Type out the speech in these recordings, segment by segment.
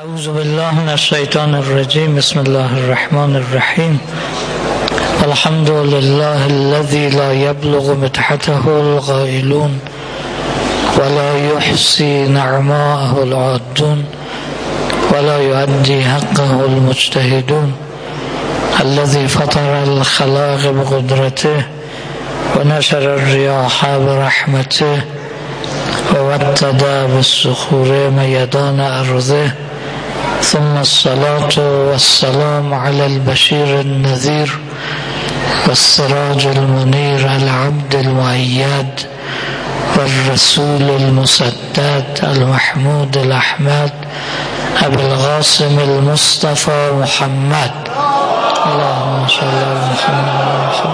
اعوذ بالله من الشیطان الرجیم. بسم الله الرحمن الرحیم. الحمد لله الذي لا يبلغ مدحته القائلون ولا يحصي نعماءه العادون ولا يؤدي حقه المجتهدون، الذي فطر الخلاق بقدرته ونشر الرياح برحمته ووتد بالصخور ميدان أرضه، ثم الصلاة والسلام على البشير النذير والسراج المنير العبد المؤيد والرسول المسدد المحمود الأحمد أبي القاسم المصطفى محمد. اللهم صل على محمد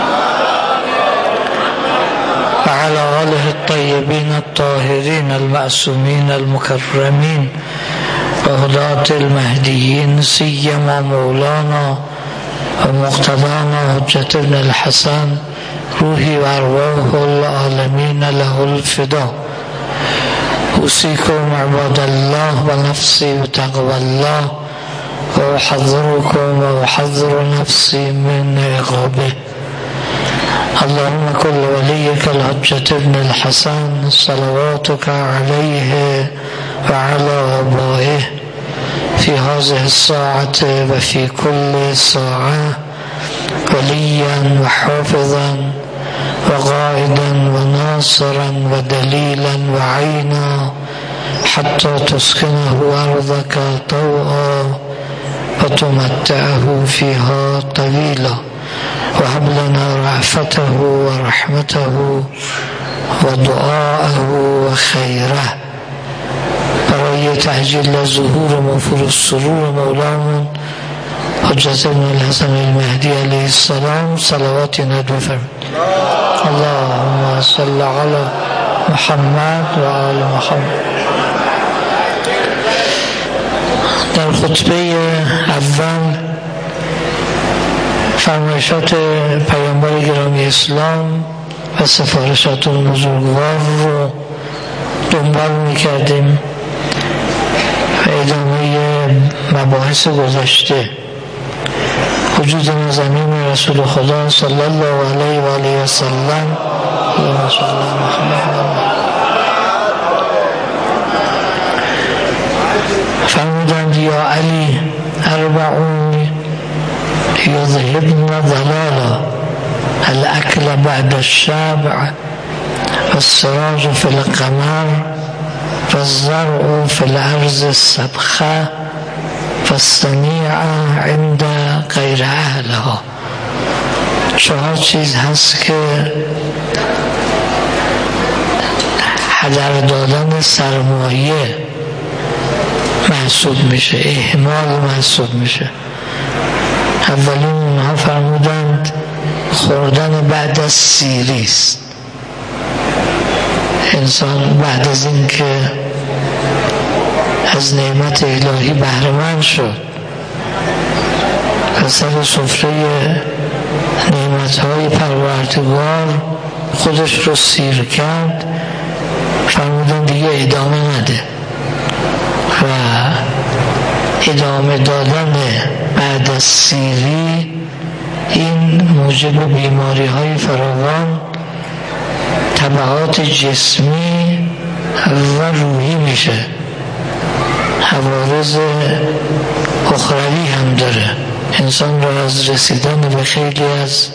وعلى آله الطيبين الطاهرين المعصومين المكرمين وهداة المهديين، سيما مولانا ومقتدانا حجة بن الحسن روحي وأرواح العالمين له الفداء. أوصيكم عباد الله ونفسي بتقوى الله، وأحذركم وأحذر نفسي من عقابه. اللهم كل وليك الحجة بن الحسن صلواتك عليه وعلى آبائه في هذه الساعة وفي كل ساعة وليا وحافظا وقائدا وناصرا ودليلا وعينا، حتى تسكنه أرضك طوعا وتمتعه فيها طويلا، وهب لنا رأفته ورحمته ودعاءه وخيره. برای تعجیل ظهور موفور السرور مولانا حجة بن الحسن المهدي علیه السلام صلواتی ندو فرمید. اللهم صل على محمد و آل محمد. در خطبه اول فرمایشات پیامبر گرامی اسلام و سفارشات بزرگوار رو دنبال میکردیم و ادامه مباحث گذشته. وجود نازنین رسول خدا صلی الله علیه و آله و سلم فرمودند یا علی اربعون یذهبن ضلالا، الاکل بعد الشبع والسراج في القمر والزرع في الارض السبخه والصنیعه عند غیر اهلها. 4 چیز هست که هدر دادن سرمایه محسوب میشه، اهمال محسوب میشه. اولین اونها فرمودند خوردن بعد از سیری است. انسان بعد از این که از نعمت الهی بهره‌مند شد و سر سفره نعمت‌های پروردگار خودش رو سیر کرد، فرمودن دیگه ادامه نده و ادامه دادن بعد از سیری این موجب بیماری‌های فراوان، تبعات جسمی و روحی میشه، عوارض اخروی هم داره. انسان را از رسیدن به خیلی از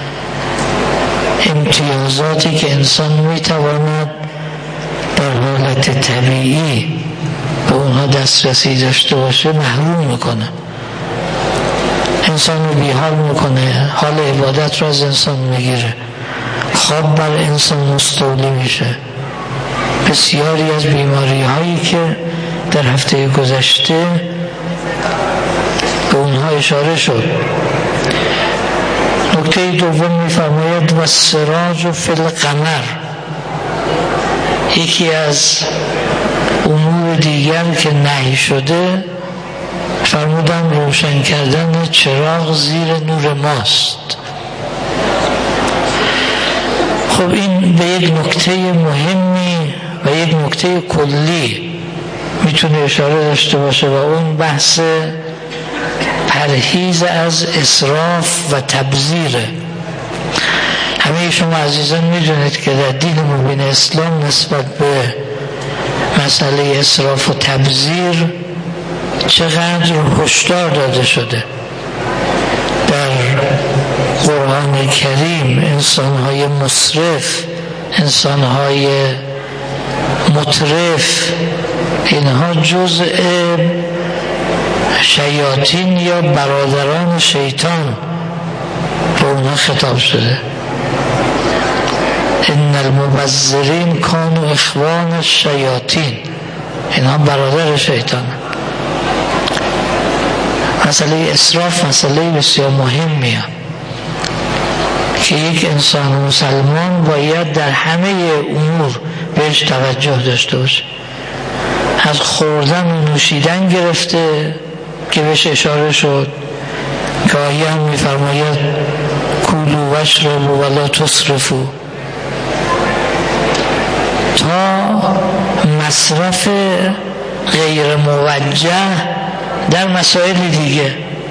امتیازاتی که انسان میتواند در حالت طبیعی به اونها دسترسی داشته باشه محروم میکنه، انسان رو بیحال میکنه، حال عبادت رو از انسان میگیره، خواب بر انسان مستولی میشه. بسیاری از بیماری هایی که در هفته گذشته به اونها اشاره شد. نکته دوم میفرماید و سراج فی القمر. یکی از امور دیگر که نهی شده فرمودن روشن کردن چراغ زیر نور ماست. خب این به یک نکته مهمی و یک نکته کلی میتونه اشاره داشته باشه و اون بحث پرهیز از اسراف و تبذیره. همه شما عزیزان میدونید که در دین مبین اسلام نسبت به مسئله اسراف و تبذیر چقدر هشدار داده شده. در قرآن کریم انسانهای مسرف، انسانهای مترف، اینها جزء شیاطین یا برادران شیطان به اونها خطاب شده. ان المبذرین کانوا اخوان الشیاطین، اینها برادر شیطان. مسئله اسراف مسئله بسیار مهمیه که یک انسان مسلمان باید در همه امور بهش توجه داشته باشه. از خوردن و نوشیدن گرفته که بهش اشاره شد، گاهی هم می‌فرماید کولوا واشربوا ولا تسرفوا، تا مصرف غیر موجه در مسائل دیگه،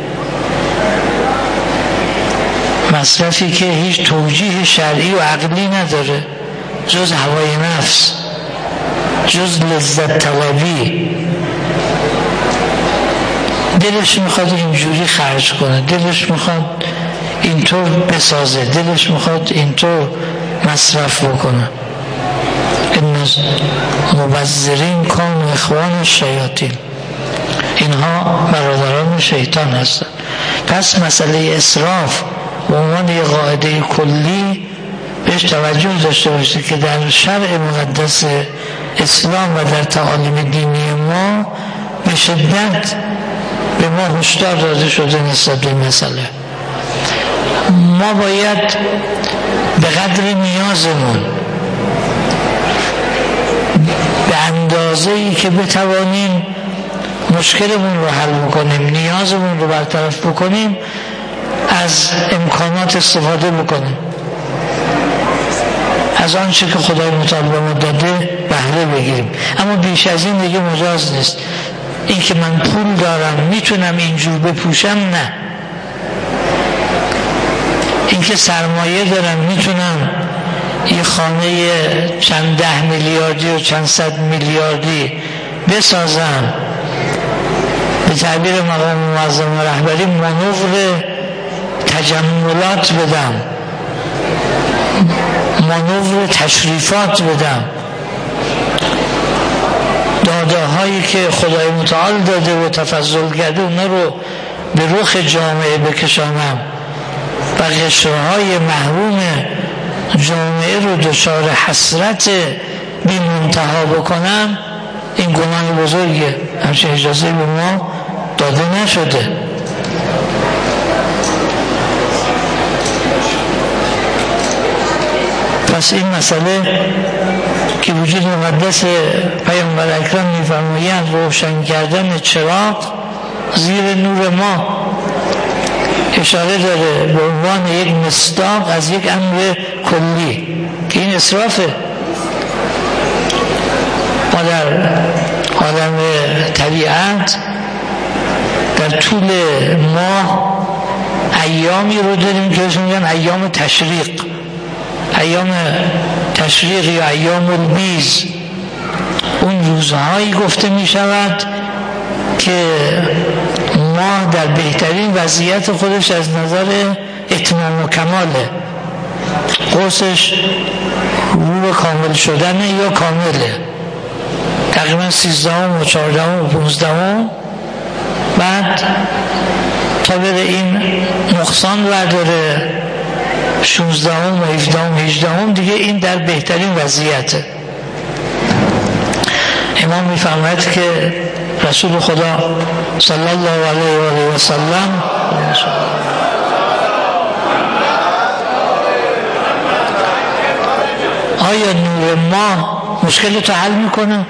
مصرفی که هیچ توجیه شرعی و عقلی نداره جز هوای نفس، جز لذت طلبی. دلش میخواد اینجوری خرج کنه، دلش میخواد اینطور بسازه، دلش میخواد اینطور مصرف بکنه. این مبذرین کانوا اخوان الشیاطین، اینها برادران شیطان هستند. پس مسئله اسراف به عنوان یک قاعده کلی بهش توجه داشته باشید که در شرع مقدس اسلام و در تعالیم دینی ما به شدت به ما هشدار داده شده نسبت به مسئله. ما باید به قدر نیازمون، به اندازه‌ای که بتوانیم مشکلمون رو حل بکنیم، نیازمون رو برطرف بکنیم، از امکانات استفاده بکنیم، از آنچه که خدای متعال به ما داده بهره بگیریم. اما بیش از این دیگه مجاز نیست. این که من پول دارم میتونم اینجور بپوشم، نه. این که سرمایه دارم میتونم یه خانه چند 10 میلیاردی و چند صد میلیاردی بسازم، به تعبیر مقام معظم رهبری مانور تجملات بدم، مانور تشریفات بدم، داده هایی که خدای متعال داده و تفضل کرده اونا رو به رخ جامعه بکشانم و قشرهای محروم جامعه رو دچار حسرت بی منتها بکنم، این گناه بزرگه. همچنین اجازه به ما داده نشده. پس این مسئله که وجود مقدس پیامبر اکرم می‌فرمایند روشن کردن چراغ زیر نور ما اشاره داره به عنوان یک مصداق از یک امر کلی که این اسرافه. ما در عالم طبیعت در طول ماه ایامی رو داریم که اسمش میگن ایام تشریق، ایام تشریق یا ایام البیض. اون روزهایی گفته می شود که ماه در بهترین وضعیت خودش از نظر اتمام و کماله، قرصش رو به کامل شدنه یا کامله، تقریبا 13 و 14 و 15، بعد تا بره این نقصان برداره 16 و 17 و 18 دیگه این در بهترین وضعیته. امام میفرماید که رسول خدا صلی الله علیه و آله و سلم آیا نور ماه مشکل تو حل میکنه؟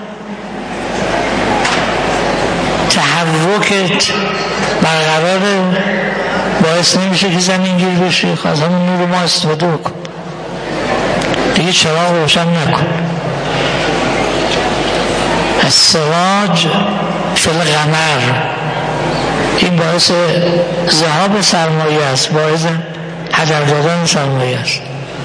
تحرکت برقراره، باعث نمیشه که زمین گیر بشه؟ از همون نور ما استفاده بکن، دیگه چراغ روشن نکن. السراج فی القمر، این باعث ذهاب سرمایه است، باعث هدر دادن سرمایه است.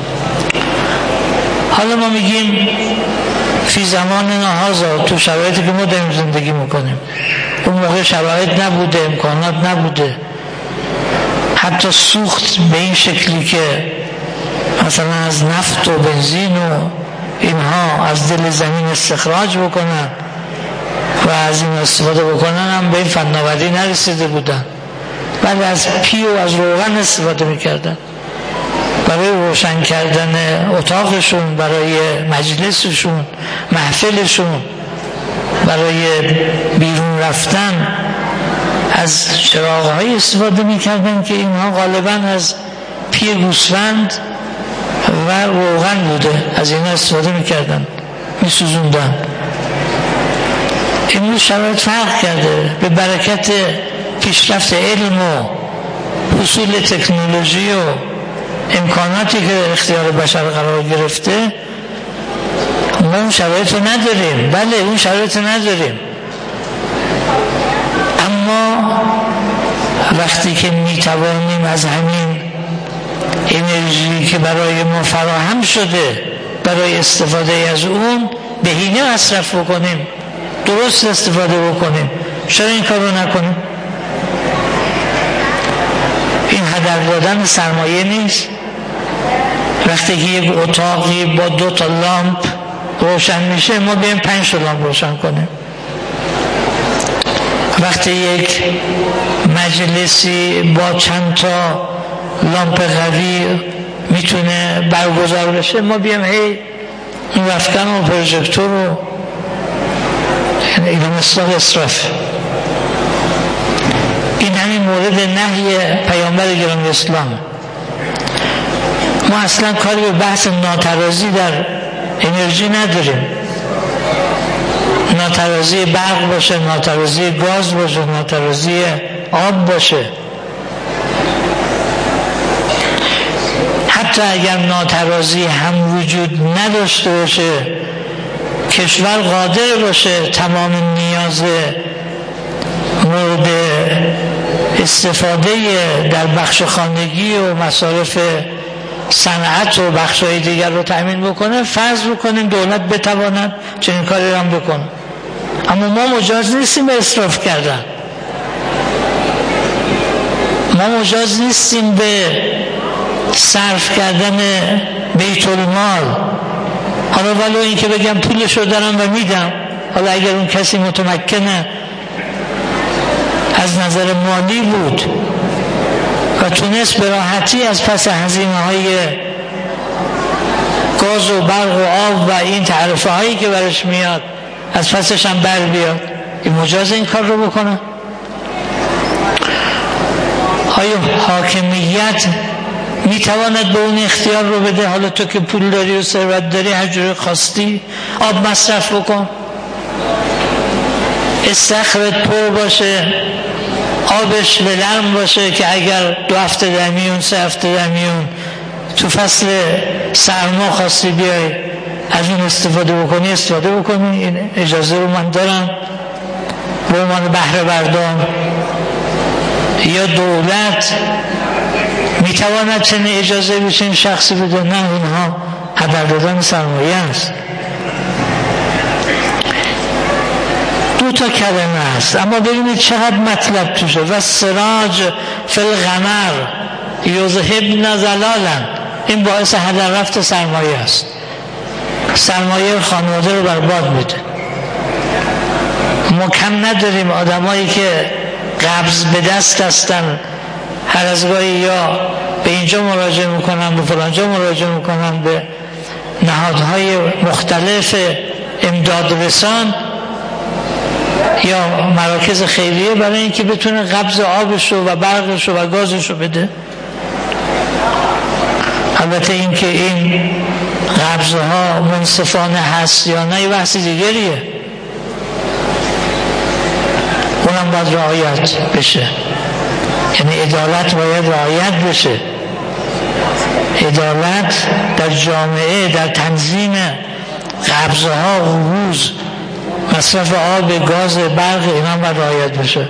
حالا ما میگیم فی زمان هذا، تو شرایطی که ما داریم زندگی میکنیم، اون موقع شرایط نبوده، امکانات نبوده، حتی سوخت به این شکلی که مثلا از نفت و بنزین و اینها از دل زمین استخراج بکنن و از این استفاده بکنن هم به این فناوری نرسیده بودن، ولی از پی و از روغن استفاده میکردن برای روشن کردن اتاقشون، برای مجلسشون، محفلشون، برای بیرون رفتن از چراغ‌های استفاده میکردن که اینها غالباً از پی گوسفند و روغن بوده، از اینا استفاده میکردن، میسوزوندن. امروز شرایط فرق کرده، به برکت پیشرفت علم و حصول تکنولوژی و امکاناتی که در اختیار بشر قرار گرفته، ما اون شرایط رو نداریم. بله اون شرایط رو نداریم، اما وقتی که میتوانیم از همین انرژی که برای ما فراهم شده برای استفاده از اون بهینه مصرف بکنیم، درست استفاده بکنیم، چرا این کار رو نکنیم؟ این هدر دادن سرمایه نیست؟ وقتی که یک اتاقی با 2 تا لامپ روشن میشه، ما بیایم 5 تا لامپ روشن کنیم. وقتی یک مجلسی با چند تا لامپ قوی میتونه برگزار بشه، ما بیایم هی این رفتن و پروژکتور رو، این مصداق اسراف. این همین مورد نهی پیامبر گرامی اسلام. ما اصلا کاری به بحث ناترازی در انرژی نداریم، ناترازی برق باشه، ناترازی گاز باشه، ناترازی آب باشه. حتی اگر ناترازی هم وجود نداشته باشه، کشور قادر باشه تمام نیاز مورد استفاده در بخش خانگی و مصارف صنعت و بخش‌های دیگر رو تأمین بکنه، فرض بکنیم دولت بتواند چنین کاری هم بکنه. اما ما مجاز نیستیم به اسراف کردن، ما مجاز نیستیم به صرف کردن بیت المال. حالا ولو این که بگم پولش رو دارم و میدم، حالا اگر اون کسی متمکنه از نظر مالی بود و تونست به راحتی از پس هزینه‌های گاز و برق و آب و این تعرفه هایی که برش میاد از پسش هم بر بیاد، این مجاز این کار رو بکنه؟ آیا حاکمیت میتواند به اون اختیار رو بده؟ حالا تو که پول داری و ثروت داری، هر جوری خواستی آب مصرف بکن، استخرت پر باشه، آبش لرم باشه که اگر 2 هفته در میون 3 هفته در میون تو فصل سرما خواستی بیای از اون استفاده بکنی، استفاده بکنی. این اجازه رو من دارم به عنوان بهره بردار. یا دولت میتواند چنین اجازه بشه این شخصی بده؟ نه، اینها هدر دادن سرمایه است. 2 تا کلمه است، اما ببینید چقدر مطلب توشه. و سراج فی القمر یذهبن ضلالا، این باعث هدر رفت سرمایه است. سرمایه خانواده رو برباد میده. ما کم نداریم آدمایی که قبض به دست هستن، هر از گاهی یا به اینجا مراجعه میکنن، به فلانجا مراجعه میکنن، به نهادهای مختلف امداد رسان یا مراکز خیریه، برای اینکه بتونه قبض آبش و برقش و گازش رو بده. البته اینکه این قبضها منصفانه هست یا نه یه بحث دیگریه، اونم باید رعایت بشه. یعنی عدالت باید رعایت بشه. عدالت در جامعه، در تنظیم قبضها، قروض مصرف آب، گاز، برق، اینا باید رعایت بشه.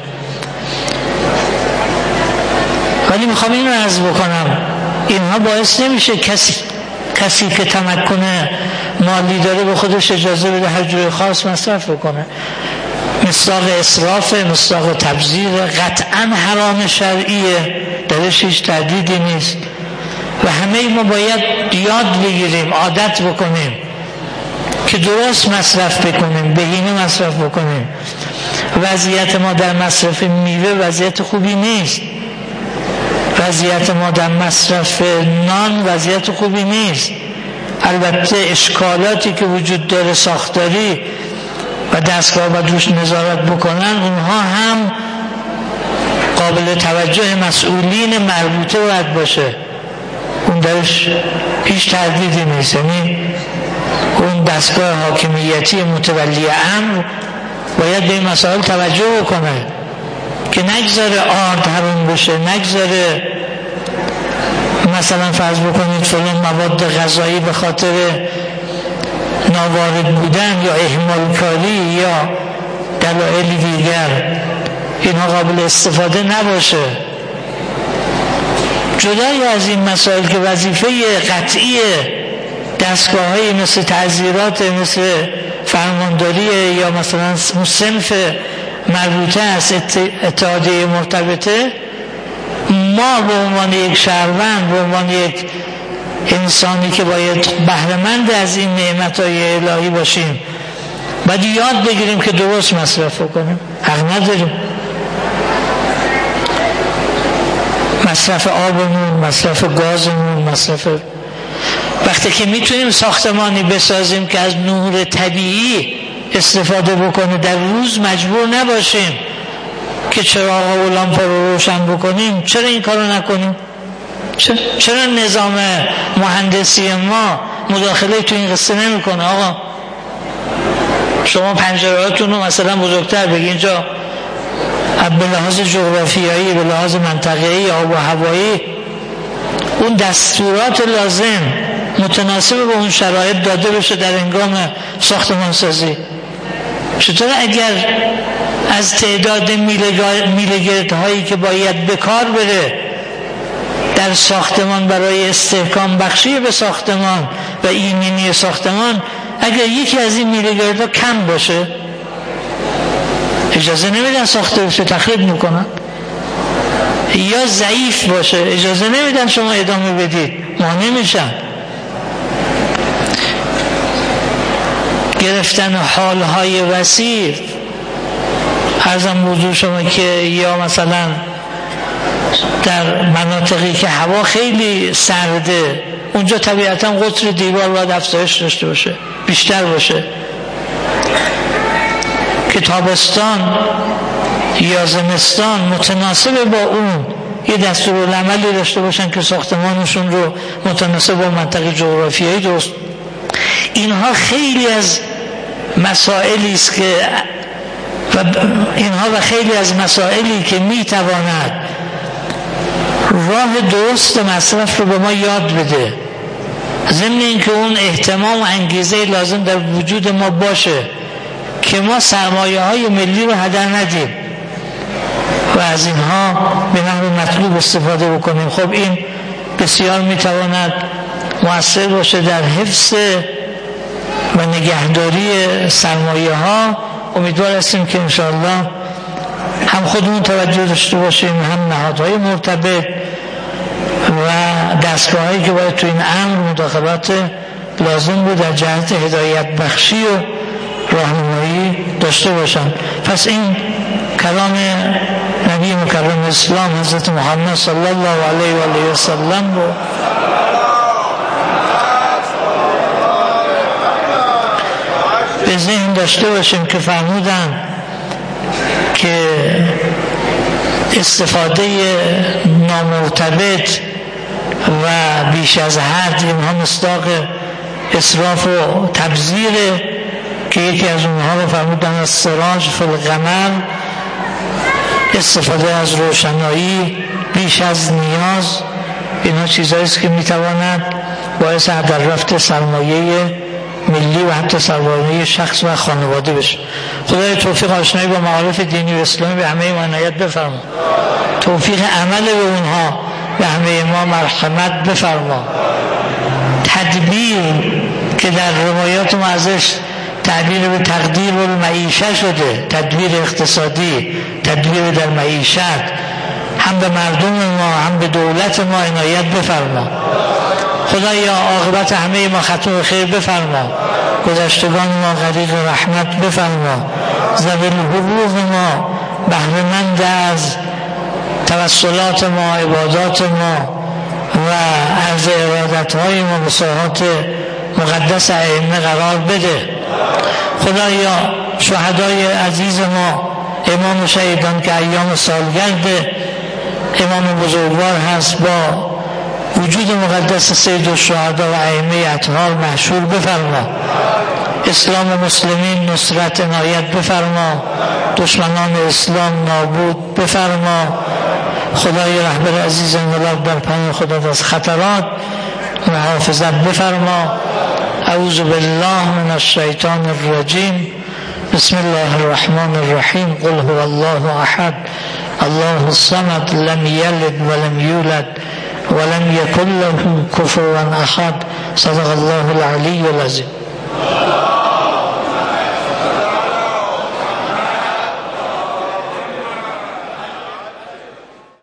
ولی میخوام این رو عرض بکنم، اینها باعث نمیشه کسی که تمکن مالی داره به خودش اجازه بده هر جور خاص مصرف بکنه. مصداق اسراف، مصداق تبذیر، قطعا حرام شرعیه، درش هیچ تردیدی نیست و همه ما باید یاد بگیریم، عادت بکنیم که درست مصرف بکنیم، بهینه مصرف بکنیم. وضعیت ما در مصرف میوه وضعیت خوبی نیست، وضعیت ما در مصرف نان وضعیت خوبی نیست. البته اشکالاتی که وجود داره ساختاری و دستگاه باید روش نظارت بکنن، اونها هم قابل توجه مسئولین مربوطه باید باشه، اون درش هیچ تردیدی نیست. یعنی اون دستگاه حاکمیتی متولی امر باید به این مسائل توجه بکنه که نگذاره آرد حرام بشه، نگذاره مثلا فرض بکنید فلان مواد غذایی به خاطر ناوارد بودن یا اهمال کاری یا دلایل دیگر اینها قابل استفاده نباشه. جدای از این مسائل که وظیفه قطعی دستگاه‌هایی مثل تعزیرات، مثل فرمانداری یا مثلا صنف مربوطه است، اتحادیه مرتبطه، ما به عنوان یک شهروند، به عنوان یک انسانی که باید بهره‌مند از این نعمت‌های الهی باشیم، باید یاد بگیریم که درست مصرف کنیم. حق نداریم مصرف آبمون، مصرف گازمون، وقتی که میتونیم ساختمانی بسازیم که از نور طبیعی استفاده بکنه، در روز مجبور نباشیم که چراغ و لامپ رو روشن بکنیم، چرا این کارو نکنیم؟ چرا نظام مهندسی ما مداخله تو این قصه نمیکنه؟ آقا شما پنجرهاتون رو مثلا بزرگتر بگید، اینجا به لحاظ جغرافیایی، به لحاظ منطقه‌ای، آب و هوایی اون دستورات لازم متناسب با اون شرایط داده بشه در هنگام ساختمان سازی. چطور اگر از تعداد میله‌گردهایی که باید به کار بره در ساختمان برای استحکام بخشی به ساختمان و ایمنی ساختمان، اگر یکی از این میله‌گردها کم باشه اجازه نمیدن ساخته بشه، تخریب میکنن، یا ضعیف باشه اجازه نمیدن شما ادامه بدید، مانع میشن. گرفتن حالهای وسیع، عرضم حضور شما که یا مثلا در مناطقی که هوا خیلی سرده، اونجا طبیعتا قطر دیوار باید افزایش داشته باشه، بیشتر باشه، که تابستان یا زمستان متناسب با اون یه دستورالعملی داشته باشن که ساختمانشون رو متناسب با منطقه جغرافیایی درست. اینها خیلی از مسائلی است که خیلی از مسائلی که میتواند راه درست مصرف رو به ما یاد بده، ضمن اینکه اون اهتمام و انگیزه لازم در وجود ما باشه که ما سرمایه های ملی رو هدر ندیم و از اینها به نحو مطلوب استفاده بکنیم. خب این بسیار میتواند مؤثر باشه در حفظ و نگهداری سرمایه ها. امیدوار هستیم که انشاءالله هم خودمون توجه داشته باشیم، هم نهادهای مرتبط و دستگاهایی که باید تو این امر مداخلات لازم بود در جهت هدایت بخشی و راهنمایی داشته باشن. پس این کلام نبی مکرم اسلام حضرت محمد صلی الله علیه و آله و سلم رو به ذهن داشته باشیم که فرمودن که استفاده نامرتبط و بیش از حد اینها مصداق اسراف و تبذیره، که یکی از اونها رو فرمودن از سراج فی القمر، استفاده از روشنایی بیش از نیاز. اینها چیزهایی است که میتواند باعث هدر رفت سرمایه ملی و حتی سربلندی شخص و خانواده بشه. خدای توفیق آشنایی با معارف دینی و اسلامی به همه ما عنایت بفرما، توفیق عمل به اونها به همه ما مرحمت بفرما. تدبیر که در روایات ما ازش تعبیر به تقدیر و معیشه شده، تدبیر اقتصادی، تدبیر در معیشت، هم به مردم ما هم به دولت ما عنایت بفرما. خدایا عاقبت همه ما ختم خیر بفرما، گذشتگان ما غریق رحمت بفرما، ذوی الحقوق ما بهره مند از توسلات ما، عبادات ما و عرض ارادت‌های ما به ساحات مقدس ائمه قرار بده. خدایا شهدای عزیز ما، امام شهیدان که ایام سالگرد امام بزرگوار هست، با وجود مقدس سید الشهدا و ائمه اطهار محشور بفرما. اسلام و مسلمین نصرت عنایت بفرما، دشمنان اسلام نابود بفرما. خدای رهبر عزیز انقلاب در پناه خودت از خطرات محافظت بفرما. اعوذ بالله من الشیطان الرجیم. بسم الله الرحمن الرحیم. قل هو الله احد الله الصمد لم یلد ولم یولد ولم یکن له کفوا احد. صدق الله العلی العظیم.